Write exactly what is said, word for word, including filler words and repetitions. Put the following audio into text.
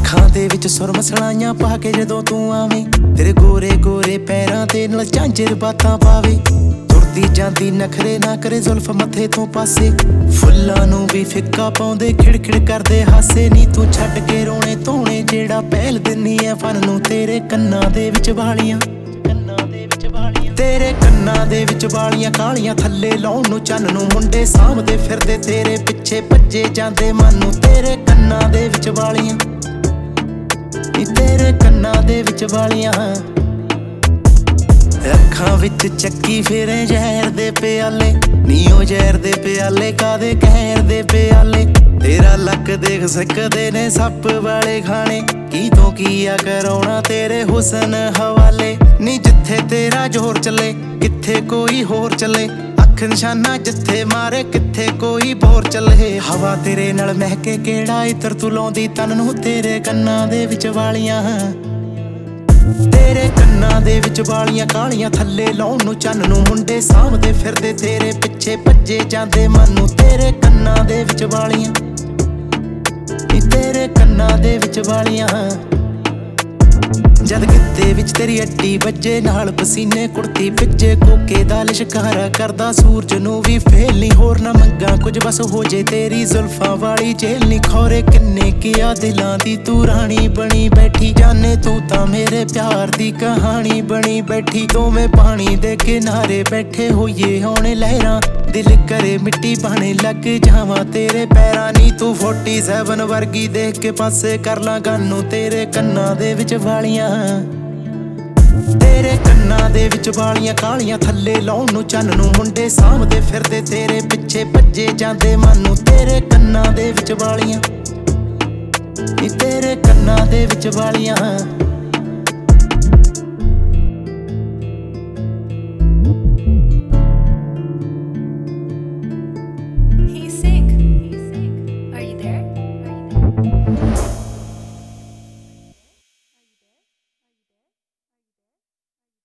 ਅੱਖਾਂ ਦੇ ਵਿੱਚ ਸੁਰਮ ਸਲਾਈਆਂ ਪਾ ਕੇ ਜਦੋਂ ਤੂੰ ਆਵੇਂ, ਤੇਰੇ ਗੋਰੇ ਗੋਰੇ ਪੈਰਾਂ ਤੇ ਨਾਲ ਝਾਂਜਰ ਬਾਤਾਂ ਪਾਵੇ। ਤੁਰਦੀ ਜਾਂਦੀ ਨਖਰੇ ਨਾ ਕਰੇ ਜ਼ੁਲਫ ਮੱਥੇ ਤੋਂ ਪਾਸੇ, ਫੁੱਲਾਂ ਨੂੰ ਵੀ ਫਿੱਕਾ ਪਾਉਂਦੇ ਖਿੜਖਿੜ ਕਰਦੇ ਹਾਸੇ। ਨੀ ਤੂੰ ਛੱਡ ਕੇ ਰੋਣੇ ਧੋਣੇ ਜਿਹੜਾ ਪਹਿਲ ਦਿੰਨੀ ਐ ਫਨ ਨੂੰ, ਤੇਰੇ ਕੰਨਾਂ ਦੇ ਵਿੱਚ ਵਾਲੀਆਂ ਤੇਰੇ ਕੰਨਾਂ ਦੇ ਵਿੱਚ ਵਾਲੀਆਂ ਕਾਲੀਆਂ ਥੱਲੇ ਲਾਉਣ ਨੂੰ ਚੰਨ ਨੂੰ। ਮੁੰਡੇ ਸਾਂਭਦੇ ਫਿਰਦੇ ਤੇਰੇ ਪਿੱਛੇ ਭੱਜੇ ਜਾਂਦੇ ਮਨ ਨੂੰ, ਤੇਰੇ ਕੰਨਾਂ ਦੇ ਵਿੱਚ ਵਾਲੀਆਂ ਨੀ ਤੇਰੇ ਕੰਨਾਂ ਦੇ ਵਿੱਚ ਵਾਲੀਆਂ। ਅੱਖਾਂ ਵਿੱਚ ਚੱਕੀ ਫਿਰੇ ਜ਼ਹਿਰ ਦੇ ਪਿਆਲੇ, ਨੀ ਉਹ ਜ਼ਹਿਰ ਦੇ ਪਿਆਲੇ ਕਾਦੇ ਕਹਿਰ ਦੇ ਪਿਆਲੇ। ਤੇਰਾ ਲੱਕ ਦੇਖ ਸਕਦੇ ਨੇ ਸੱਪ ਵਾਲੇ ਖਾਣੇ, ਕੀ ਤੋਂ ਕੀ ਆ ਕਰਾਉਣਾ ਤੇਰੇ ਹੁਸਨ ਹਵਾਲੇ। ਨੀ ਜਿੱਥੇ ਤੇਰਾ ਜ਼ੋਰ ਚੱਲੇ ਕਿੱਥੇ ਕੋਈ ਹੋਰ ਚੱਲੇ, ਅੱਖ ਨਿਸ਼ਾਨਾ ਜਿੱਥੇ ਮਾਰੇ ਕਿੱਥੇ ਕੋਈ ਬੋਰ ਚੱਲੇ। ਹਵਾ ਤੇਰੇ ਨਾਲ ਮਹਿਕੇ ਕਿਹੜਾ ਇਤਰ ਤੂੰ ਲਾਉਂਦੀ ਤਨ ਨੂੰ, ਤੇਰੇ ਕੰਨਾਂ ਦੇ ਵਿੱਚ ਵਾਲੀਆਂ ਤੇਰੇ ਕੰਨਾਂ ਦੇ ਵਿੱਚ ਵਾਲੀਆਂ ਕਾਲੀਆਂ ਥੱਲੇ ਲਾਉਣ ਨੂੰ ਚੰਨ ਨੂੰ। ਮੁੰਡੇ ਸਾਂਭਦੇ ਫਿਰਦੇ ਤੇਰੇ ਪਿੱਛੇ ਭੱਜੇ ਜਾਂਦੇ ਮਨ ਨੂੰ, ਤੇਰੇ ਕੰਨਾਂ ਦੇ ਵਿੱਚ ਵਾਲੀਆਂ ਨੀ ਤੇਰੇ ਕੰਨਾਂ ਦੇ ਵਿੱਚ ਵਾਲੀਆਂ। ਜਦ ਗਿੱਤੇ ਵਿੱਚ ਤੇਰੀ ਅੱਡੀ ਵੱਜੇ ਨਾਲ ਪਸੀਨੇ ਕੁੜਤੀ ਭਿੱਜੇ, ਕੋਕੇ ਦਾ ਲਿਸ਼ਕਾਰਾ ਕਰਦਾ ਸੂਰਜ ਨੂੰ ਵੀ ਫੇਲ ਨੀ। ਹੋਰ ਨਾ ਮੰਗਾ ਕੁਝ ਬਸ ਹੋ ਜੇ ਤੇਰੀ ਜ਼ੁਲਫਾਂ ਵਾਲੀ ਜੇਲ ਨੀ। ਖੌਰੇ ਕਿੰਨੇ ਕਿਆ ਦਿਲਾਂ ਦੀ ਤੂੰ ਰਾਣੀ ਬਣੀ ਬੈਠੀ, ਜਾਨੇ ਤੂੰ ਤਾਂ ਮੇਰੇ ਪਿਆਰ ਦੀ ਕਹਾਣੀ ਬਣੀ ਬੈਠੀ। ਦੋਵੇਂ ਪਾਣੀ ਦੇ ਕਿਨਾਰੇ ਬੈਠੇ ਹੋਈਏ ਹੁਣ ਲਹਿਰਾਂ, ਦਿਲ ਕਰੇ ਮਿੱਟੀ ਬਣੇ ਲੱਗ ਜਾਵਾਂ ਤੇਰੇ ਪੈਰਾਂ ਨੀ। ਤੂੰ ਫੋਰਟੀ ਸੈਵਨ ਵਰਗੀ ਦੇਖ ਕੇ ਪਾਸੇ ਕਰ ਲਾਂ ਗਾਨੂੰ, ਤੇਰੇ ਕੰਨਾਂ ਦੇ ਵਿੱਚ ਵਾਲੀਆਂ ਤੇਰੇ ਕੰਨਾਂ ਦੇ ਵਿੱਚ ਵਾਲੀਆਂ ਕਾਲੀਆਂ ਥੱਲੇ ਲਾਉਣ ਨੂੰ ਚੰਨ ਨੂੰ। ਮੁੰਡੇ ਸਾਂਭਦੇ ਫਿਰਦੇ ਤੇਰੇ ਪਿੱਛੇ ਭੱਜੇ ਜਾਂਦੇ ਮਨ ਨੂੰ, ਤੇਰੇ ਕੰਨਾਂ ਦੇ ਵਿੱਚ ਵਾਲੀਆਂ ਨੀ ਤੇਰੇ ਕੰਨਾਂ ਦੇ ਵਿੱਚ ਵਾਲੀਆਂ।